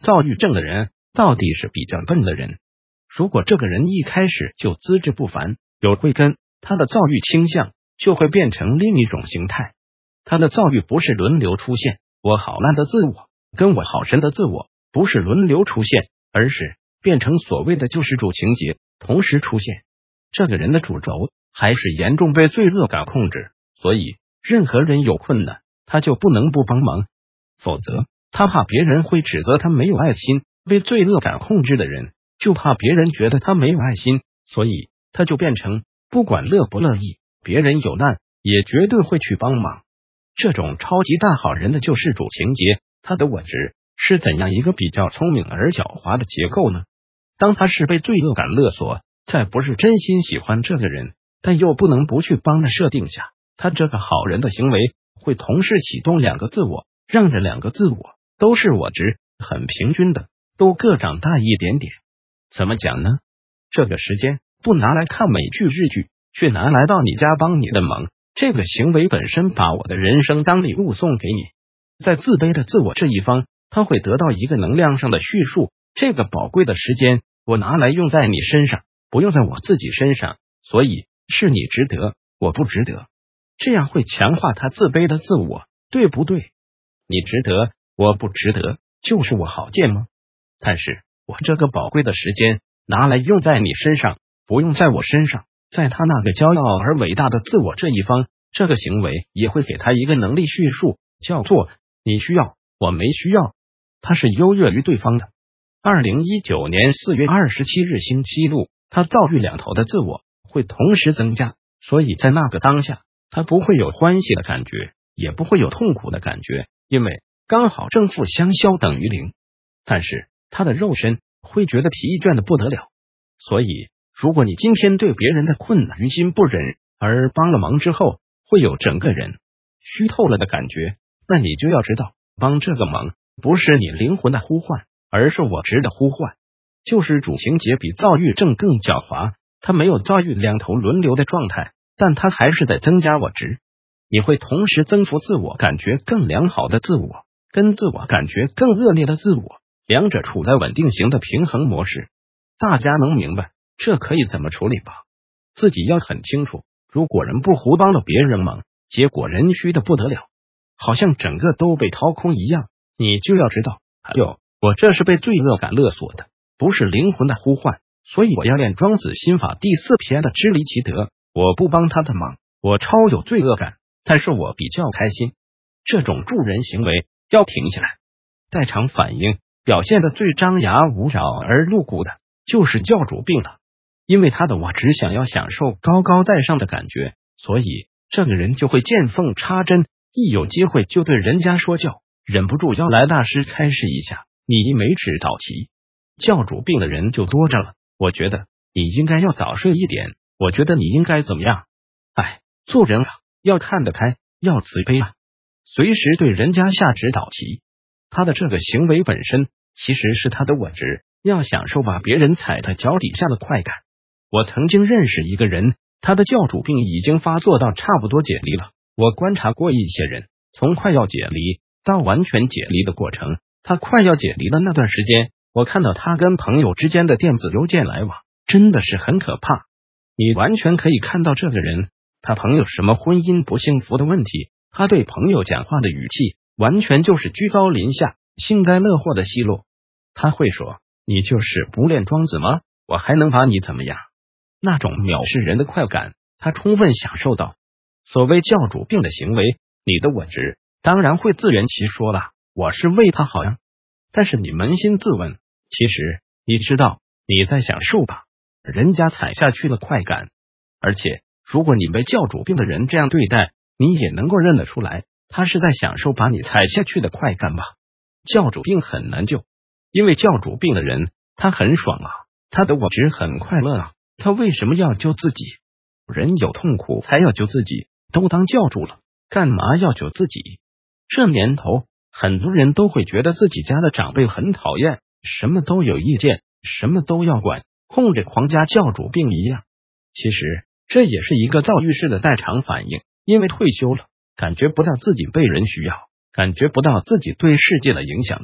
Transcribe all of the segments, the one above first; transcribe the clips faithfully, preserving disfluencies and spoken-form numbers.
躁郁症的人到底是比较笨的人。如果这个人一开始就资质不凡，有慧根，他的躁郁倾向就会变成另一种形态。他的躁郁不是轮流出现，我好烂的自我跟我好神的自我不是轮流出现，而是变成所谓的救世主情节同时出现。这个人的主轴还是严重被罪恶感控制，所以任何人有困难他就不能不帮忙，否则他怕别人会指责他没有爱心。被罪恶感控制的人就怕别人觉得他没有爱心，所以他就变成不管乐不乐意，别人有难也绝对会去帮忙。这种超级大好人的救世主情节，他的我执是怎样一个比较聪明而狡猾的结构呢？当他是被罪恶感勒索，在不是真心喜欢这个人但又不能不去帮的设定下，他这个好人的行为会同时启动两个自我，让这两个自我都是我执，很平均的，都各长大一点点。怎么讲呢？这个时间不拿来看美剧日剧，却拿来到你家帮你的忙，这个行为本身把我的人生当礼物送给你。在自卑的自我这一方，他会得到一个能量上的叙述，这个宝贵的时间我拿来用在你身上，不用在我自己身上，所以是你值得，我不值得。这样会强化他自卑的自我，对不对？你值得，我不值得，就是我好贱吗？但是我这个宝贵的时间拿来用在你身上，不用在我身上，在他那个骄傲而伟大的自我这一方，这个行为也会给他一个能力叙述，叫做你需要，我没需要，他是优越于对方的。二零一九年四月二十七日星期六，他躁郁两头的自我会同时增加，所以在那个当下，他不会有欢喜的感觉，也不会有痛苦的感觉，因为刚好正负相消等于零。但是他的肉身会觉得疲倦的不得了。所以如果你今天对别人的困难于心不忍，而帮了忙之后会有整个人虚透了的感觉，那你就要知道，帮这个忙不是你灵魂的呼唤，而是我执的呼唤。救世主情节比躁郁症更狡猾，他没有躁郁两头轮流的状态，但他还是在增加我执。你会同时增幅自我感觉更良好的自我跟自我感觉更恶劣的自我，两者处在稳定型的平衡模式。大家能明白这可以怎么处理吧？自己要很清楚，如果人不胡帮了别人忙，结果人虚的不得了，好像整个都被掏空一样，你就要知道，还有我这是被罪恶感勒索的，不是灵魂的呼唤，所以我要练庄子心法第四篇的知离其德。我不帮他的忙，我超有罪恶感，但是我比较开心。这种助人行为要停下来。在场反应表现的最张牙舞爪而露骨的就是教主病了，因为他的我只想要享受高高在上的感觉，所以这个人就会见缝插针，一有机会就对人家说教，忍不住要来大师开示一下，你一没指导齐。教主病的人就多着了，我觉得你应该要早睡一点，我觉得你应该怎么样。哎，做人啊要看得开，要慈悲啊，随时对人家下指导棋。他的这个行为本身其实是他的我执，要享受把别人踩在脚底下的快感。我曾经认识一个人，他的教主病已经发作到差不多解离了。我观察过一些人，从快要解离到完全解离的过程，他快要解离的那段时间，我看到他跟朋友之间的电子邮件来往真的是很可怕。你完全可以看到这个人，他朋友什么婚姻不幸福的问题，他对朋友讲话的语气完全就是居高临下，幸灾乐祸的奚落。他会说，你就是不练庄子吗？我还能把你怎么样？那种藐视人的快感他充分享受到。所谓教主病的行为，你的我执当然会自圆其说了，我是为他好呀。但是你扪心自问，其实你知道你在享受吧？人家踩下去了快感，而且如果你被教主病的人这样对待，你也能够认得出来，他是在享受把你踩下去的快感吧？教主病很难救，因为教主病的人他很爽啊，他的我执很快乐啊，他为什么要救自己？人有痛苦才要救自己，都当教主了，干嘛要救自己？这年头很多人都会觉得自己家的长辈很讨厌，什么都有意见，什么都要管，控制狂加教主病一样。其实这也是一个躁郁式的代偿反应，因为退休了，感觉不到自己被人需要，感觉不到自己对世界的影响力，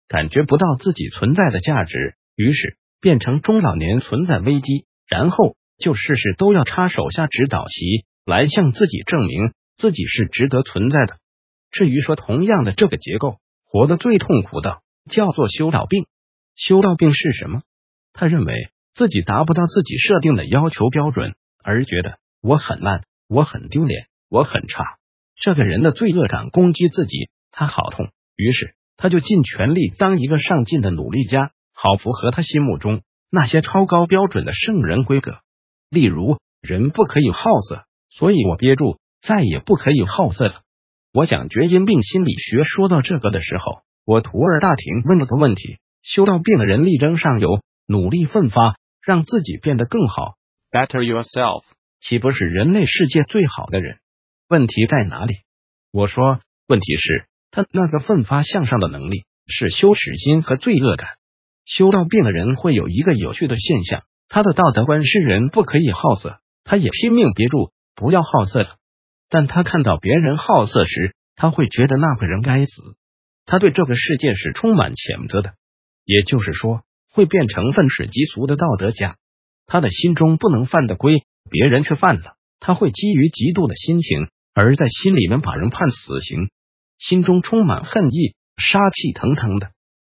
感觉不到自己存在的价值，于是变成中老年存在危机，然后就事事都要插手下指导棋，来向自己证明自己是值得存在的。至于说同样的这个结构，活得最痛苦的叫做修道病。修道病是什么？他认为自己达不到自己设定的要求标准，而觉得我很烂，我很丢脸，我很差。这个人的罪恶感攻击自己，他好痛，于是他就尽全力当一个上进的努力家，好符合他心目中那些超高标准的圣人规格。例如，人不可以好色，所以我憋住，再也不可以好色了。我讲厥阴病心理学说到这个的时候，我徒儿大庭问了个问题：修道病的人力争上游，努力奋发，让自己变得更好 ，better yourself， 岂不是人类世界最好的人？问题在哪里？我说，问题是他那个奋发向上的能力是羞耻心和罪恶感。修道病的人会有一个有趣的现象，他的道德观是人不可以好色，他也拼命憋住不要好色了。但他看到别人好色时，他会觉得那个人该死。他对这个世界是充满谴责的，也就是说，会变成愤世嫉俗的道德家。他的心中不能犯的规，别人却犯了，他会基于嫉妒的心情，而在心里面把人判死刑，心中充满恨意，杀气腾腾的。